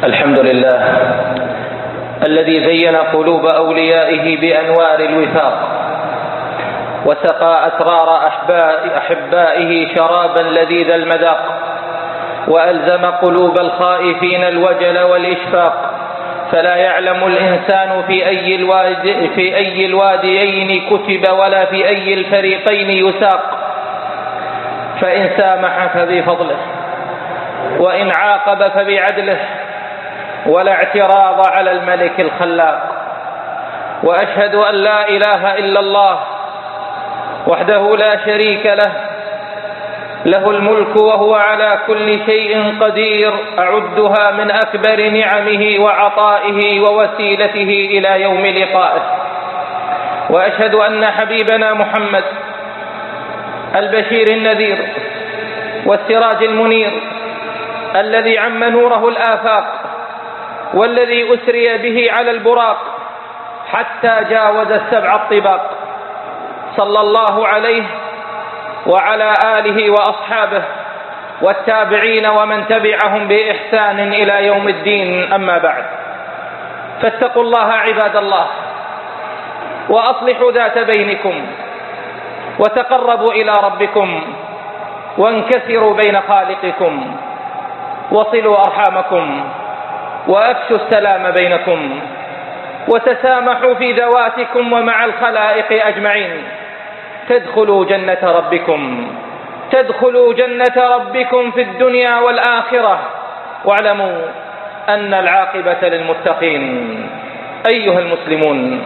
الحمد لله الذي زين قلوب أوليائه بأنوار الوفاق، وسقى أسرار أحبائه شرابا لذيذ المذاق، وألزم قلوب الخائفين الوجل والإشفاق، فلا يعلم الإنسان في أي الواديين كتب ولا في أي الفريقين يساق. فإن سامح فبفضله، وإن عاقب فبعدله، ولا اعتراض على الملك الخلاق. وأشهد أن لا إله إلا الله وحده لا شريك له، له الملك وهو على كل شيء قدير، أعدها من أكبر نعمه وعطائه ووسيلته إلى يوم لقائه. وأشهد أن حبيبنا محمد البشير النذير والسراج المنير، الذي عم نوره الآفاق، والذي أسري به على البراق حتى جاوز السبع الطباق، صلى الله عليه وعلى آله وأصحابه والتابعين ومن تبعهم بإحسان إلى يوم الدين. أما بعد، فاتقوا الله عباد الله، وأصلحوا ذات بينكم، وتقربوا إلى ربكم، وانكسروا بين خالقكم، وصلوا أرحامكم، وأفشوا السلام بينكم، وتسامحوا في ذواتكم ومع الخلائق أجمعين، تدخلوا جنة ربكم، تدخلوا جنة ربكم في الدنيا والآخرة، واعلموا أن العاقبة للمتقين. أيها المسلمون،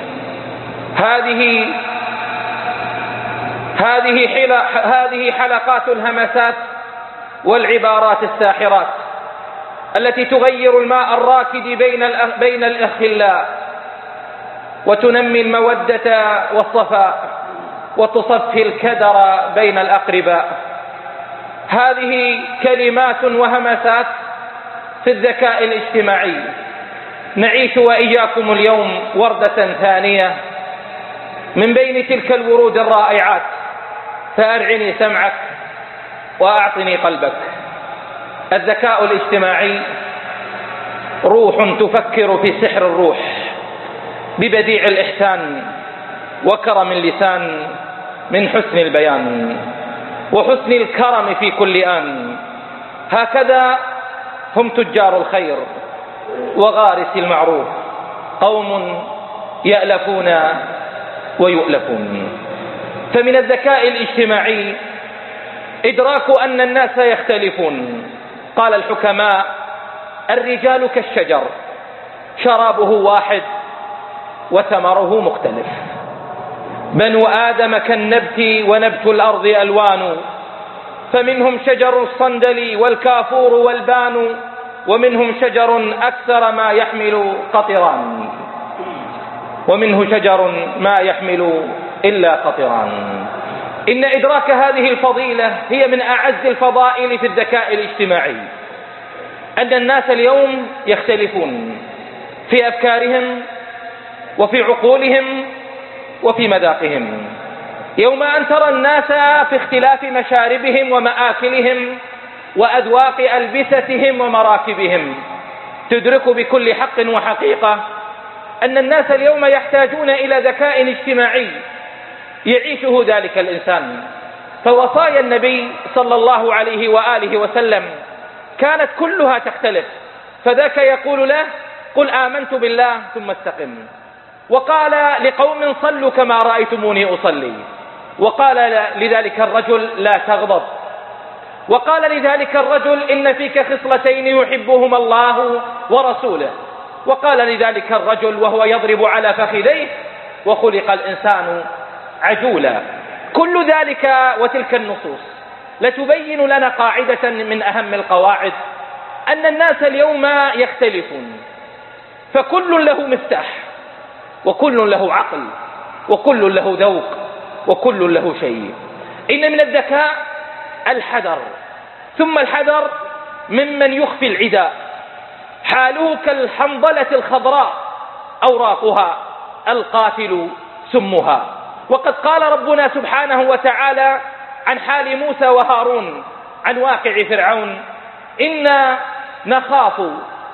هذه حلقات الهمسات والعبارات الساحرات التي تغير الماء الراكد بين الأخلاء، وتنمي المودة والصفاء، وتصفي الكدر بين الأقرباء. هذه كلمات وهمسات في الذكاء الاجتماعي. نعيش وإياكم اليوم وردة ثانية من بين تلك الورود الرائعات، فأرعني سمعك وأعطني قلبك. الذكاء الاجتماعي روح تفكر في سحر الروح، ببديع الإحسان وكرم اللسان، من حسن البيان وحسن الكرم في كل آن. هكذا هم تجار الخير وغارس المعروف، قوم يألفون ويؤلفون. فمن الذكاء الاجتماعي إدراك أن الناس يختلفون. قال الحكماء: الرجال كالشجر، شرابه واحد وثمره مختلف. بنو آدم كالنبت، ونبت الأرض ألوان، فمنهم شجر الصندل والكافور والبان، ومنهم شجر أكثر ما يحمل قطران، ومنه شجر ما يحمل إلا قطران. إن إدراك هذه الفضيلة هي من أعز الفضائل في الذكاء الاجتماعي. أن الناس اليوم يختلفون في أفكارهم وفي عقولهم وفي مذاقهم. يوم أن ترى الناس في اختلاف مشاربهم ومآكلهم وأذواق ألبستهم ومراكبهم، تدرك بكل حق وحقيقة أن الناس اليوم يحتاجون إلى ذكاء اجتماعي يعيشه ذلك الإنسان. فوصايا النبي صلى الله عليه وآله وسلم كانت كلها تختلف، فذاك يقول له: قل آمنت بالله ثم استقم. وقال لقوم: صلوا كما رأيتموني أصلي. وقال لذلك الرجل: لا تغضب. وقال لذلك الرجل: إن فيك خصلتين يحبهما الله ورسوله. وقال لذلك الرجل وهو يضرب على فخذيه: وخلق الإنسان عجولا. كل ذلك وتلك النصوص لتبين لنا قاعدة من أهم القواعد، أن الناس اليوم يختلفون، فكل له مفتاح، وكل له عقل، وكل له ذوق، وكل له شيء. إن من الذكاء الحذر، ثم الحذر ممن يخفي العداء. حاله كالحنظلة الخضراء، أوراقها القاتل سمها. وقد قال ربنا سبحانه وتعالى عن حال موسى وهارون، عن واقع فرعون: إنا نخاف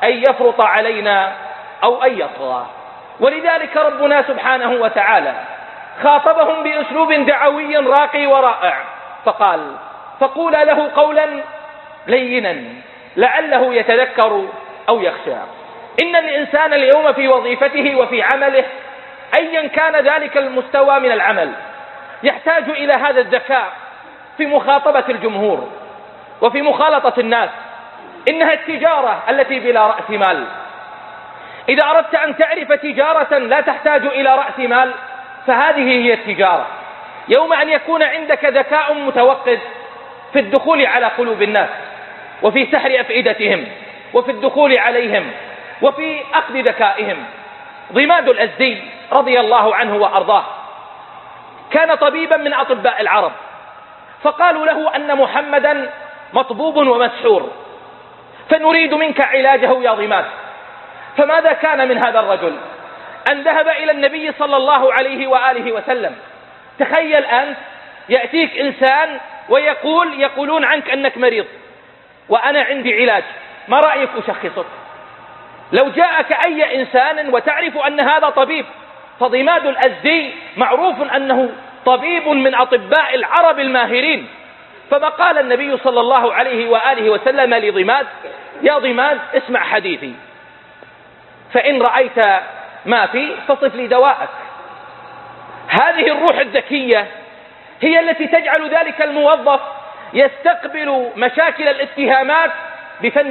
أن يفرط علينا أو أن يطغى. ولذلك ربنا سبحانه وتعالى خاطبهم بأسلوب دعوي راقي ورائع، فقال: فقولا له قولا لينا لعله يتذكر أو يخشى. إن الإنسان اليوم في وظيفته وفي عمله أيا كان ذلك المستوى من العمل يحتاج إلى هذا الذكاء في مخاطبة الجمهور وفي مخالطة الناس. إنها التجارة التي بلا رأس مال. إذا أردت أن تعرف تجارة لا تحتاج إلى رأس مال فهذه هي التجارة. يوم أن يكون عندك ذكاء متوقد في الدخول على قلوب الناس وفي سحر أفئدتهم وفي الدخول عليهم وفي أخذ ذكائهم. ضماد الأزدي رضي الله عنه وأرضاه كان طبيبا من أطباء العرب، فقالوا له أن محمدا مطبوب ومسحور فنريد منك علاجه يا ضماد. فماذا كان من هذا الرجل؟ أن ذهب إلى النبي صلى الله عليه وآله وسلم. تخيل أنت يأتيك إنسان يقولون عنك أنك مريض وأنا عندي علاج، ما رأيك أشخصك؟ لو جاءك أي إنسان وتعرف أن هذا طبيب، فضماد الأزدي معروف أنه طبيب من أطباء العرب الماهرين. فما قال النبي صلى الله عليه وآله وسلم لضماد: يا ضماد اسمع حديثي، فإن رأيت ما في فصف لي دواءك. هذه الروح الذكية هي التي تجعل ذلك الموظف يستقبل مشاكل الاتهامات بفن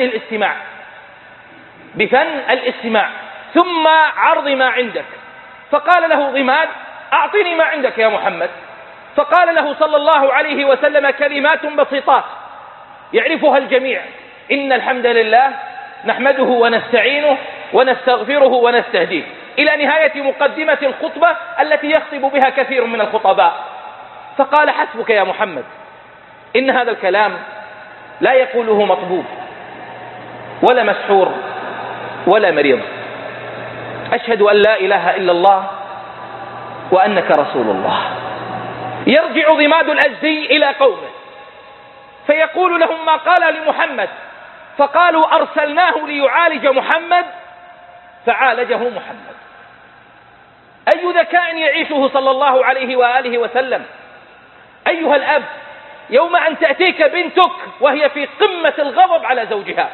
الاستماع ثم عرض ما عندك. فقال له ضماد: أعطني ما عندك يا محمد. فقال له صلى الله عليه وسلم كلمات بسيطات يعرفها الجميع: إن الحمد لله نحمده ونستعينه ونستغفره ونستهديه، إلى نهاية مقدمة الخطبة التي يخطب بها كثير من الخطباء. فقال: حسبك يا محمد، إن هذا الكلام لا يقوله مطبوب ولا مسحور ولا مريض. أشهد أن لا إله إلا الله وأنك رسول الله. يرجع ضماد الأزدي إلى قومه فيقول لهم ما قال لمحمد، فقالوا: أرسلناه ليعالج محمد فعالجه محمد. أي ذكاء يعيشه صلى الله عليه وآله وسلم. أيها الأب، يوم أن تأتيك بنتك وهي في قمة الغضب على زوجها،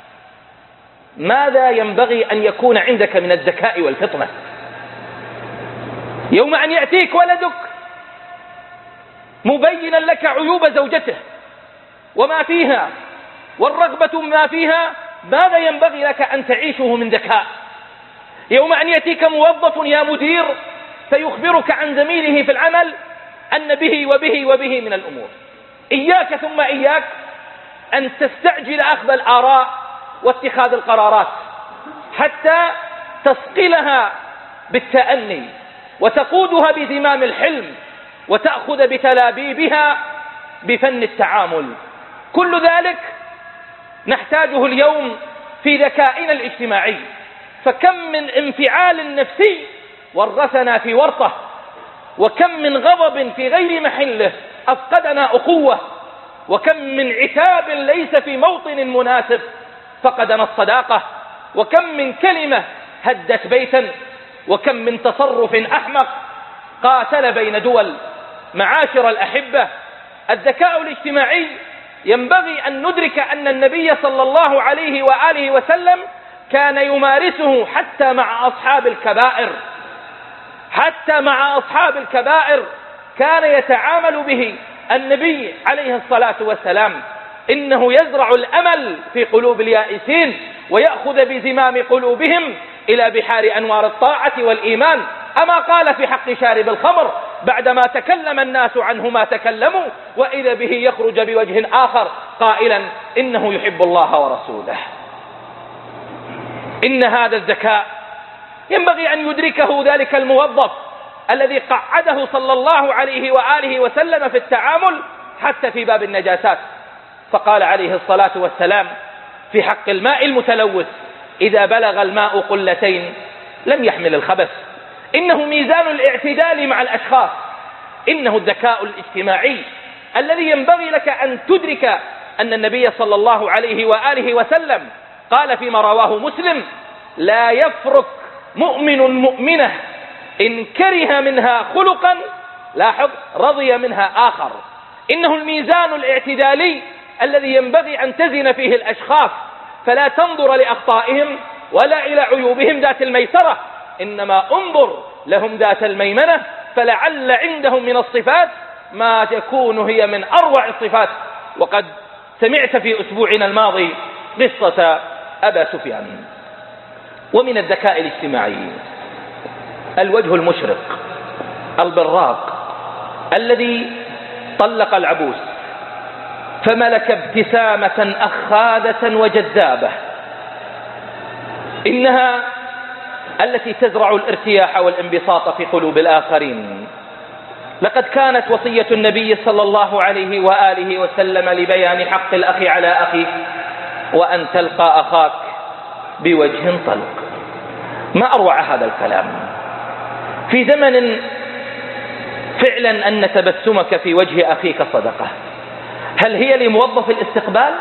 ماذا ينبغي أن يكون عندك من الذكاء والفطنة؟ يوم أن يأتيك ولدك مبينا لك عيوب زوجته وما فيها والرغبة ما فيها، ماذا ينبغي لك أن تعيشه من ذكاء؟ يوم أن يأتيك موظف يا مدير فيخبرك عن زميله في العمل أن به وبه وبه من الأمور، إياك ثم إياك أن تستعجل أخذ الآراء واتخاذ القرارات حتى تصقلها بالتأني وتقودها بزمام الحلم وتأخذ بتلابيبها بفن التعامل. كل ذلك نحتاجه اليوم في ذكائنا الاجتماعي. فكم من انفعال نفسي ورثنا في ورطة، وكم من غضب في غير محله أفقدنا أخوة، وكم من عتاب ليس في موطن مناسب فقدنا الصداقة، وكم من كلمة هدت بيتا، وكم من تصرف أحمق قاتل بين دول. معاشر الأحبة، الذكاء الاجتماعي ينبغي أن ندرك أن النبي صلى الله عليه وآله وسلم كان يمارسه حتى مع أصحاب الكبائر. حتى مع أصحاب الكبائر كان يتعامل به النبي عليه الصلاة والسلام. إنه يزرع الأمل في قلوب اليائسين ويأخذ بزمام قلوبهم إلى بحار أنوار الطاعة والإيمان. أما قال في حق شارب الخمر بعدما تكلم الناس عنه ما تكلموا وإذا به يخرج بوجه آخر قائلا إنه يحب الله ورسوله. إن هذا الذكاء ينبغي أن يدركه ذلك الموظف الذي قعده صلى الله عليه وآله وسلم في التعامل حتى في باب النجاسات. فقال عليه الصلاة والسلام في حق الماء المتلوث: إذا بلغ الماء قلتين لم يحمل الخبث. إنه ميزان الاعتدال مع الأشخاص. إنه الذكاء الاجتماعي الذي ينبغي لك أن تدرك أن النبي صلى الله عليه وآله وسلم قال فيما رواه مسلم: لا يفرق مؤمن مؤمنة إن كره منها خلقا، لاحظ، رضي منها آخر. إنه الميزان الاعتدالي الذي ينبغي أن تزن فيه الأشخاص، فلا تنظر لأخطائهم ولا إلى عيوبهم ذات الميسرة، إنما انظر لهم ذات الميمنة، فلعل عندهم من الصفات ما تكون هي من أروع الصفات. وقد سمعت في أسبوعنا الماضي قصة أبا سفيان. ومن الذكاء الاجتماعي الوجه المشرق البراق الذي طلق العبوس فملك ابتسامة أخاذة وجذابة، إنها التي تزرع الارتياح والانبساط في قلوب الآخرين. لقد كانت وصية النبي صلى الله عليه وآله وسلم لبيان حق الأخ على أخيه: وأن تلقى أخاك بوجه طلق. ما أروع هذا الكلام في زمن فعلا أن تبسمك في وجه أخيك صدقة. هل هي لموظف الاستقبال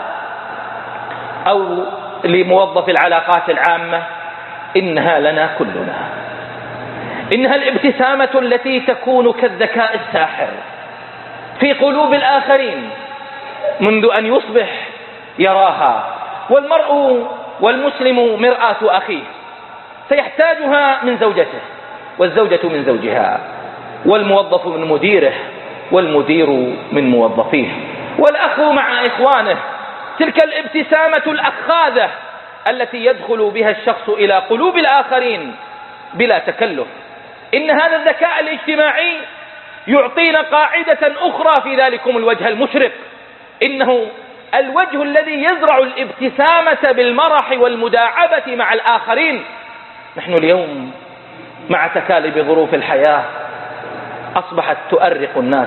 أو لموظف العلاقات العامة؟ إنها لنا كلنا. إنها الابتسامة التي تكون كالذكاء الساحر في قلوب الآخرين منذ أن يصبح يراها. والمرء والمسلم مرآة أخيه، سيحتاجها من زوجته، والزوجة من زوجها، والموظف من مديره، والمدير من موظفيه، والأخ مع إخوانه. تلك الابتسامة الأخاذة التي يدخل بها الشخص إلى قلوب الآخرين بلا تكلف. إن هذا الذكاء الاجتماعي يعطينا قاعدة أخرى في ذلكم الوجه المشرق، إنه الوجه الذي يزرع الابتسامة بالمرح والمداعبة مع الآخرين. نحن اليوم مع تكالب ظروف الحياة أصبحت تؤرق الناس.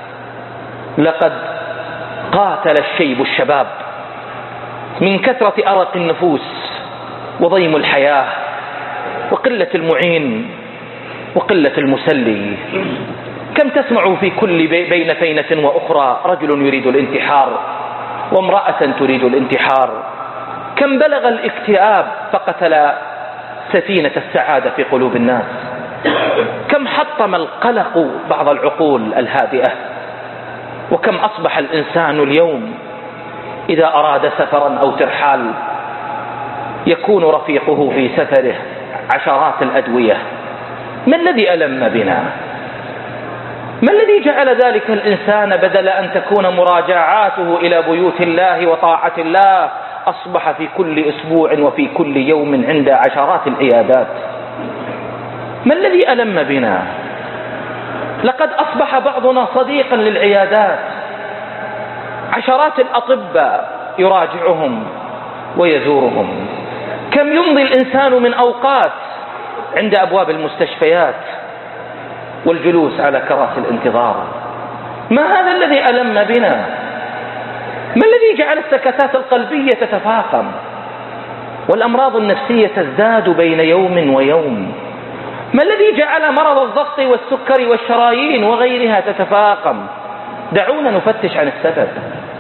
لقد قاتل الشيب الشباب من كثرة أرق النفوس وضيم الحياة وقلة المعين وقلة المسلي. كم تسمع في كل بين فينة وأخرى رجل يريد الانتحار وامرأة تريد الانتحار. كم بلغ الاكتئاب فقتل سفينة السعادة في قلوب الناس. كم حطم القلق بعض العقول الهادئة. وكم أصبح الإنسان اليوم إذا أراد سفرا أو ترحال يكون رفيقه في سفره عشرات الأدوية. ما الذي ألم بنا؟ ما الذي جعل ذلك الإنسان بدل أن تكون مراجعاته إلى بيوت الله وطاعة الله أصبح في كل أسبوع وفي كل يوم عند عشرات العيادات؟ ما الذي ألم بنا؟ لقد أصبح بعضنا صديقا للعيادات، عشرات الأطباء يراجعهم ويزورهم. كم يمضي الإنسان من أوقات عند أبواب المستشفيات والجلوس على كراسي الانتظار. ما هذا الذي ألم بنا؟ ما الذي جعل السكتات القلبية تتفاقم والأمراض النفسية تزداد بين يوم ويوم؟ ما الذي جعل مرض الضغط والسكر والشرايين وغيرها تتفاقم؟ دعونا نفتش عن السبب.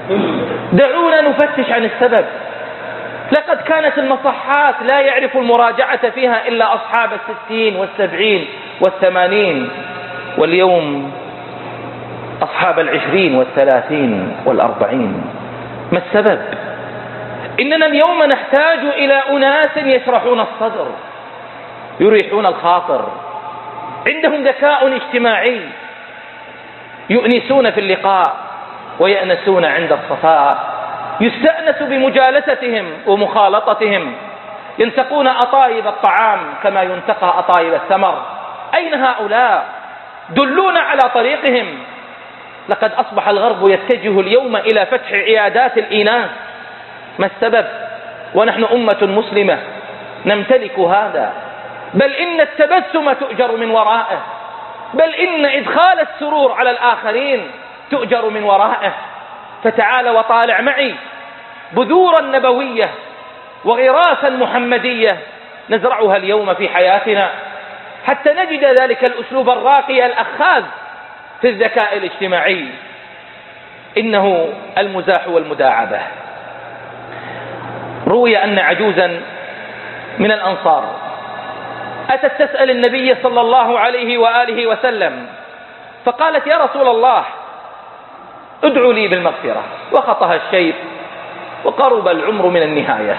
دعونا نفتش عن السبب. لقد كانت المصحات لا يعرف المراجعة فيها إلا أصحاب 60 و70 و80، واليوم أصحاب 20 و30 و40. ما السبب؟ إننا اليوم نحتاج إلى أناس يشرحون الصدر، يريحون الخاطر، عندهم ذكاء اجتماعي، يؤنسون في اللقاء ويأنسون عند الصفاء، يستأنس بمجالستهم ومخالطتهم، ينتقون أطايب الطعام كما ينتقى أطايب الثمر. أين هؤلاء؟ دلونا على طريقهم. لقد أصبح الغرب يتجه اليوم إلى فتح عيادات الإناث. ما السبب؟ ونحن أمة مسلمة نمتلك هذا. بل إن التبسم تؤجر من ورائه، بل إن إدخال السرور على الآخرين تؤجر من ورائه. فتعال وطالع معي بذورا نبوية وغراسا محمدية نزرعها اليوم في حياتنا حتى نجد ذلك الأسلوب الراقي الأخاذ في الذكاء روي أن عجوزا من الأنصار أتت تسأل النبي صلى الله عليه وآله وسلم، فقالت: يا رسول الله ادعوا لي بالمغفرة، وخطها الشيب وقرب العمر من النهاية.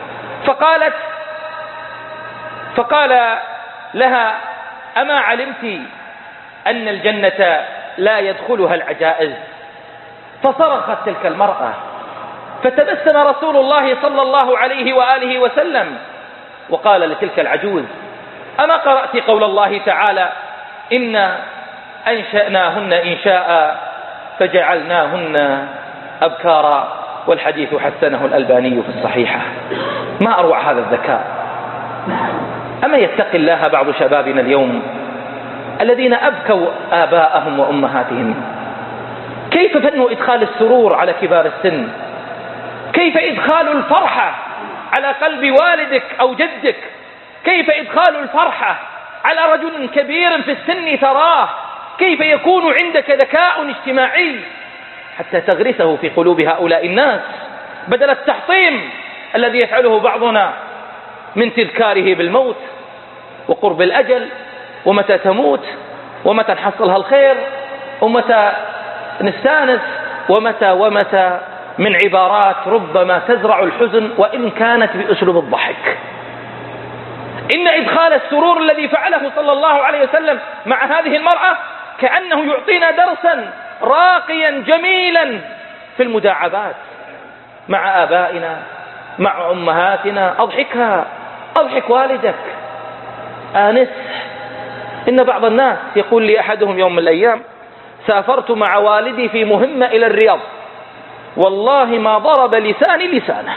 فقال لها: أما علمت أن الجنة لا يدخلها العجائز؟ فصرخت تلك المرأة، فتبسم رسول الله صلى الله عليه وآله وسلم وقال لتلك العجوز: أما قرأت قول الله تعالى: إنا أنشأناهن إنشاء فجعلناهن أبكارا، والحديث حسنه الألباني في الصحيحة. ما أروع هذا الذكاء! أما يتقي الله بعض شبابنا اليوم الذين أبكوا آباءهم وأمهاتهم؟ كيف فن إدخال السرور على كبار السن؟ كيف إدخال الفرحة على قلب والدك أو جدك؟ كيف إدخال الفرحة على رجل كبير في السن تراه؟ كيف يكون عندك ذكاء اجتماعي حتى تغرسه في قلوب هؤلاء الناس، بدل التحطيم الذي يفعله بعضنا من تذكاره بالموت وقرب الأجل، ومتى تموت، ومتى نحصلها الخير، ومتى نستانس، ومتى من عبارات ربما تزرع الحزن وإن كانت بأسلوب الضحك. إن إدخال السرور الذي فعله صلى الله عليه وسلم مع هذه المرأة كأنه يعطينا درسا راقيا جميلا في المداعبات مع آبائنا، مع أمهاتنا. أضحكها، أضحك والدك، آنس. إن بعض الناس يقول لي أحدهم يوم من الأيام: سافرت مع والدي في مهمة إلى الرياض، والله ما ضرب لساني لسانه.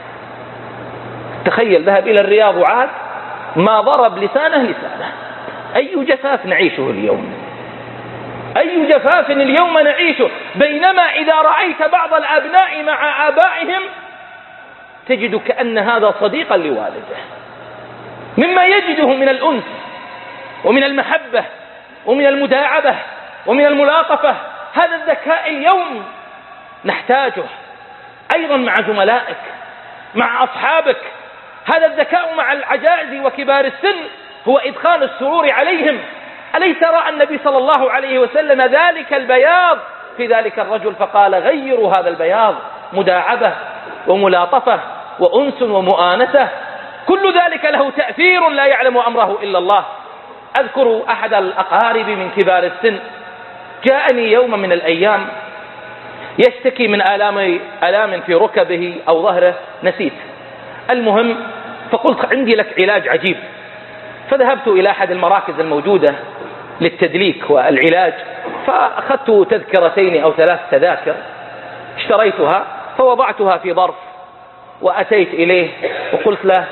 تخيل، ذهب إلى الرياض وعاد ما ضرب لسانه. أي جفاف نعيشه اليوم، أي جفاف اليوم نعيشه. بينما إذا رأيت بعض الأبناء مع آبائهم تجد كأن هذا صديقا لوالده، مما يجده من الأنس ومن المحبة ومن المداعبة ومن الملاطفة. هذا الذكاء اليوم نحتاجه أيضا مع زملائك، مع أصحابك. هذا الذكاء مع العجائز وكبار السن هو إدخال السرور عليهم. أليس رأى النبي صلى الله عليه وسلم ذلك البياض في ذلك الرجل فقال: غيروا هذا البياض، مداعبة وملاطفة وأنس ومؤانسة. كل ذلك له تأثير لا يعلم أمره إلا الله. أذكر أحد الأقارب من كبار السن جاءني يوم من الأيام يشتكي من آلام في ركبه أو ظهره، نسيت. المهم فقلت: عندي لك علاج عجيب. فذهبت إلى أحد المراكز الموجودة للتدليك والعلاج، فأخذت تذكرتين أو 3 تذاكر اشتريتها، فوضعتها في ظرف وأتيت إليه وقلت له: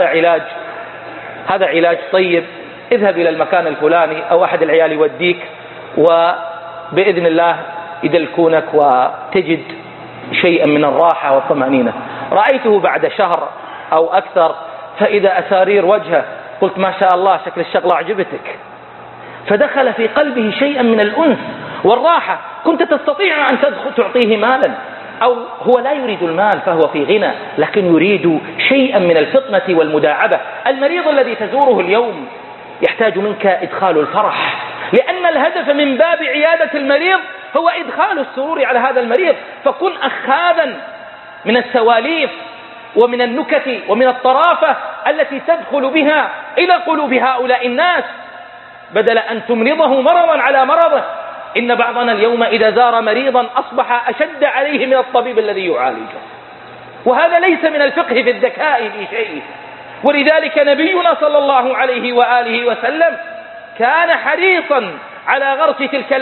هذا علاج طيب، اذهب إلى المكان الفلاني أو أحد العيال يوديك، وبإذن الله يدلكونك وتجد شيئا من الراحة والطمأنينة. رأيته بعد شهر أو أكثر فإذا أسارير وجهه، قلت: ما شاء الله، شكل الشغلة عجبتك. فدخل في قلبه شيئا من الأنس والراحة. كنت تستطيع أن تعطيه مالا، أو هو لا يريد المال فهو في غنى، لكن يريد شيئا من الفطنة والمداعبة. المريض الذي تزوره اليوم يحتاج منك إدخال الفرح، لأن الهدف من باب عيادة المريض هو إدخال السرور على هذا المريض. فكن أخاذا من السواليف ومن النكت ومن الطرافة التي تدخل بها إلى قلوب هؤلاء الناس، بدل أن تمرضه مرضا على مرضه. إن بعضنا اليوم إذا زار مريضا أصبح أشد عليه من الطبيب الذي يعالجه، وهذا ليس من الفقه في الذكاء في شيء. ولذلك نبينا صلى الله عليه وآله وسلم كان حريصا على غرس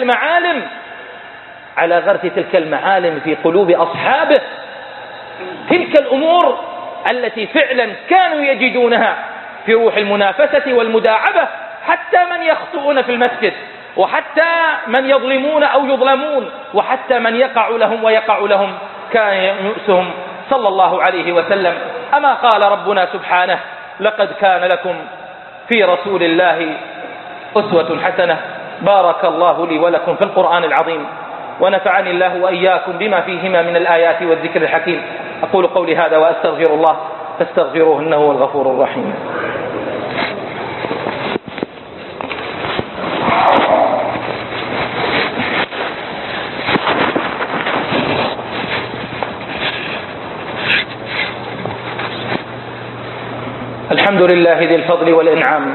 تلك المعالم في قلوب أصحابه، تلك الأمور التي فعلا كانوا يجدونها في روح المنافسة والمداعبة، حتى من يخطئون في المسجد، وحتى من يظلمون أو يظلمون، وحتى من يقع لهم كان يؤسهم صلى الله عليه وسلم. أما قال ربنا سبحانه: لقد كان لكم في رسول الله أسوة حسنة. بارك الله لي ولكم في القرآن العظيم، ونفعني الله وإياكم بما فيهما من الآيات والذكر الحكيم. أقول قولي هذا وأستغفر الله فاستغفروه إنه هو الغفور الرحيم. الحمد لله ذي الفضل والإنعام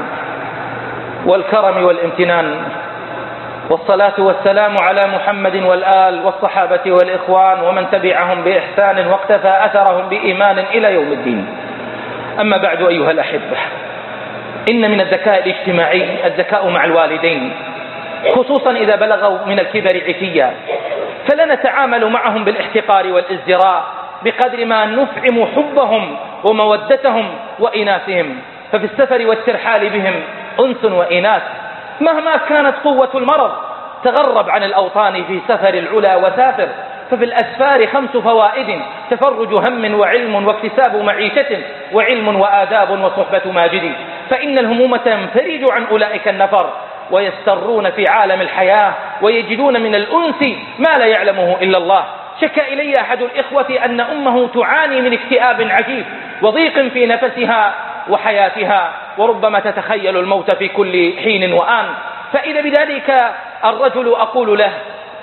والكرم والامتنان، والصلاة والسلام على محمد والآل والصحابة والإخوان ومن تبعهم بإحسان واقتفى أثرهم بإيمان إلى يوم الدين. أما بعد أيها الأحبة، إن من الذكاء الاجتماعي الذكاء مع الوالدين، خصوصا إذا بلغوا من الكبر عتيا، فلا نتعامل معهم بالاحتقار والازدراء بقدر ما نفعم حبهم ومودتهم وإناثهم، ففي السفر والترحال بهم أنس وإناث. مهما كانت قوة المرض تغرب عن الأوطان في سفر العلا وسافر، ففي الأسفار 5 فوائد: تفرج هم وعلم واكتساب معيشة وعلم وآداب وصحبة ماجد. فإن الهموم تنفرج عن أولئك النفر ويسترون في عالم الحياة ويجدون من الأنس ما لا يعلمه إلا الله. شكى إلي أحد الإخوة أن أمه تعاني من اكتئاب عجيب وضيق في نفسها وحياتها، وربما تتخيل الموت في كل حين وآن. فإذا بذلك الرجل أقول له: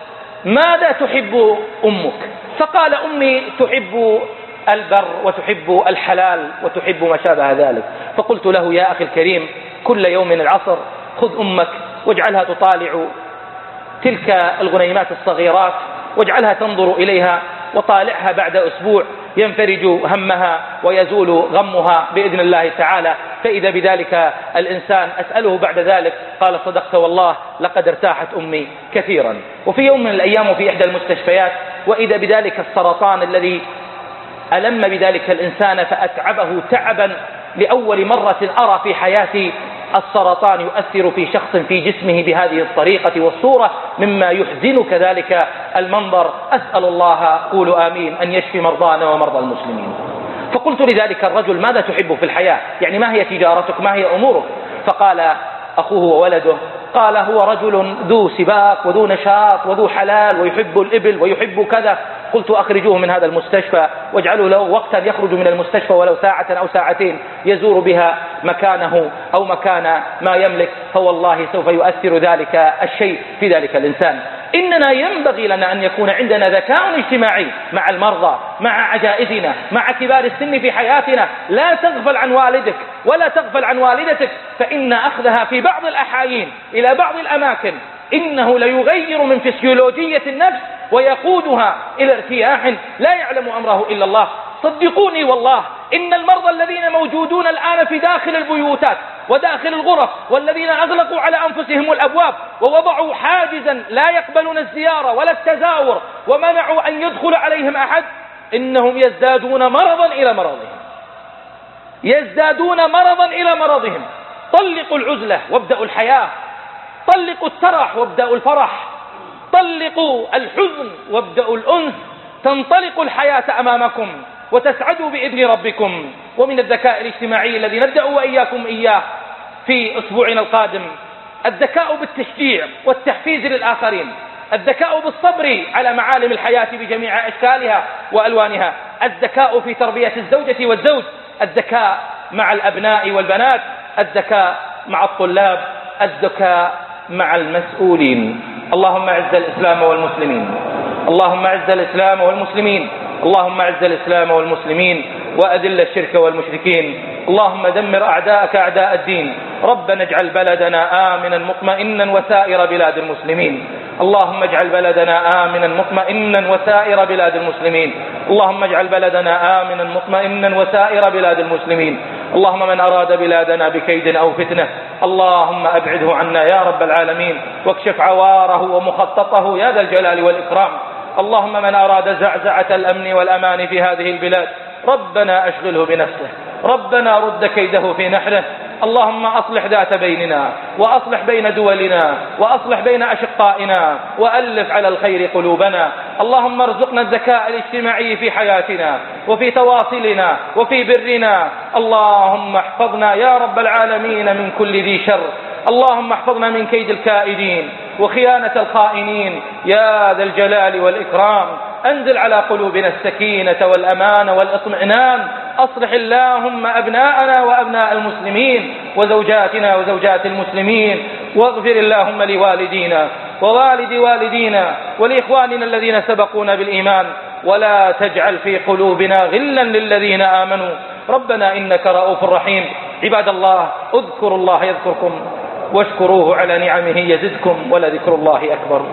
ماذا تحب أمك؟ فقال: أمي تحب البر وتحب الحلال وتحب ما شابه ذلك. فقلت له: يا أخي الكريم، كل يوم العصر خذ أمك واجعلها تطالع تلك الغنيمات الصغيرات، واجعلها تنظر إليها، وطالعها بعد أسبوع ينفرج همها ويزول غمها بإذن الله تعالى. فإذا بذلك الإنسان أسأله بعد ذلك قال: صدقت والله لقد ارتاحت أمي كثيرا. وفي يوم من الأيام في إحدى المستشفيات، وإذا بذلك السرطان الذي ألم بذلك الإنسان فأتعبه تعبا لأول مرة أرى في حياتي السرطان يؤثر في شخص في جسمه بهذه الطريقة والصورة، مما يحزن كذلك المنظر. أسأل الله، قولوا آمين، أن يشفي مرضانا ومرضى المسلمين. فقلت لذلك الرجل: ماذا تحب في الحياة؟ يعني ما هي تجارتك؟ ما هي أمورك؟ فقال أخوه وولده: قال: هو رجل ذو سباق وذو نشاط وذو حلال ويحب الإبل ويحب كذا. قلت: أخرجوه من هذا المستشفى واجعلوا له وقتا يخرج من المستشفى ولو ساعة أو ساعتين يزور بها مكانه أو مكان ما يملك، فوالله سوف يؤثر ذلك الشيء في ذلك الإنسان. إننا ينبغي لنا أن يكون عندنا ذكاء اجتماعي مع المرضى، مع عجائزنا، مع كبار السن في حياتنا. لا تغفل عن والدك ولا تغفل عن والدتك، فإن أخذها في بعض الأحايين إلى بعض الأماكن إنه ليغير من فسيولوجية النفس ويقودها إلى ارتياح لا يعلم أمره إلا الله. صدقوني والله، إن المرضى الذين موجودون الآن في داخل البيوتات وداخل الغرف، والذين أغلقوا على أنفسهم الأبواب ووضعوا حاجزا لا يقبلون الزيارة ولا التزاور ومنعوا أن يدخل عليهم أحد، إنهم يزدادون مرضا إلى مرضهم، يزدادون مرضا إلى مرضهم. طلقوا العزلة وابدأوا الحياة، طلقوا الترح وابدأوا الفرح، طلقوا الحزن وابدأوا الأنس، تنطلق الحياة أمامكم وتسعدوا بإذن ربكم. ومن الذكاء الاجتماعي الذي نبدأ وإياكم إياه في أسبوعنا القادم الذكاء بالتشجيع والتحفيز للآخرين، الذكاء بالصبر على معالم الحياة بجميع أشكالها وألوانها، الذكاء في تربية الزوجة والزوج، الذكاء مع الأبناء والبنات، الذكاء مع الطلاب، الذكاء مع المسؤولين. اللهم أعز الإسلام والمسلمين، اللهم أعز الإسلام والمسلمين، اللهم أعز الإسلام والمسلمين وأذل الشرك والمشركين. اللهم دمر أعداءك أعداء الدين. ربنا اجعل بلدنا آمنا مطمئنا وسائر بلاد المسلمين. اللهم اجعل بلدنا آمنا مطمئنا وسائر بلاد المسلمين. اللهم اجعل بلدنا آمنا مطمئنا وسائر بلاد المسلمين. اللهم من أراد بلادنا بكيد أو فتنة اللهم أبعده عنا يا رب العالمين، واكشف عواره ومخططه يا ذا الجلال والإكرام. اللهم من أراد زعزعة الأمن والأمان في هذه البلاد ربنا أشغله بنفسه، ربنا رد كيده في نحره. اللهم أصلح ذات بيننا، وأصلح بين دولنا، وأصلح بين أشقائنا، وألف على الخير قلوبنا. اللهم ارزقنا الذكاء الاجتماعي في حياتنا وفي تواصلنا وفي برنا. اللهم احفظنا يا رب العالمين من كل ذي شر. اللهم احفظنا من كيد الكائدين وخيانة الخائنين يا ذا الجلال والإكرام. أنزل على قلوبنا السكينة والأمان والإطمئنان. أصلح اللهم أبناءنا وأبناء المسلمين وزوجاتنا وزوجات المسلمين، واغفر اللهم لوالدينا ووالد والدينا ولإخواننا الذين سبقونا بالإيمان، ولا تجعل في قلوبنا غلا للذين آمنوا ربنا إنك رؤوف رحيم. عباد الله، اذكروا الله يذكركم واشكروه على نعمه يزدكم، ولذكر الله أكبر.